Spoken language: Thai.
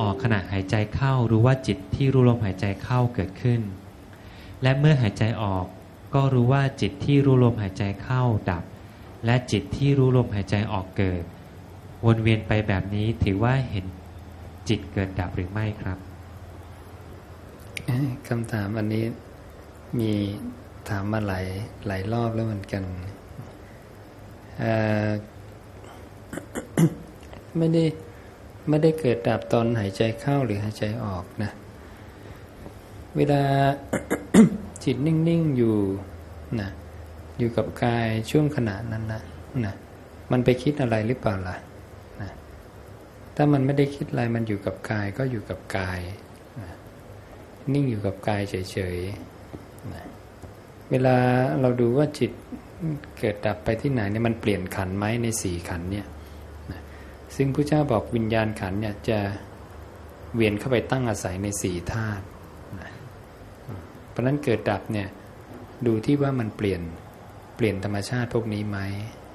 อกขณะหายใจเข้ารู้ว่าจิตที่รู้ลมหายใจเข้าเกิดขึ้นและเมื่อหายใจออกก็รู้ว่าจิตที่รู้ลมหายใจเข้าดับและจิตที่รู้ลมหายใจออกเกิดวนเวียนไปแบบนี้ถือว่าเห็นจิตเกิดดับหรือไม่ครับคำถามอันนี้มีถามมาหลายรอบแล้วเหมือนกันไม่ได้เกิดดับตอนหายใจเข้าหรือหายใจออกนะเวลา จิตนิ่งๆอยู่นะอยู่กับกายช่วงขณะนั้นนะมันไปคิดอะไรหรือเปล่าล่ะนะถ้ามันไม่ได้คิดอะไรมันอยู่กับกายก็อยู่กับกายนะนิ่งอยู่กับกายเฉยๆนะเวลาเราดูว่าจิตเกิดดับไปที่ไหนเนี่ยมันเปลี่ยนขันธ์ไหมในสี่ขันธ์เนี่ยนะซึ่งพระเจ้าบอกวิญญาณขันธ์เนี่ยจะเวียนเข้าไปตั้งอาศัยในสี่ธาตุนะเพราะนั้นเกิดดับเนี่ยดูที่ว่ามันเปลี่ยนธรรมชาติพวกนี้ไหม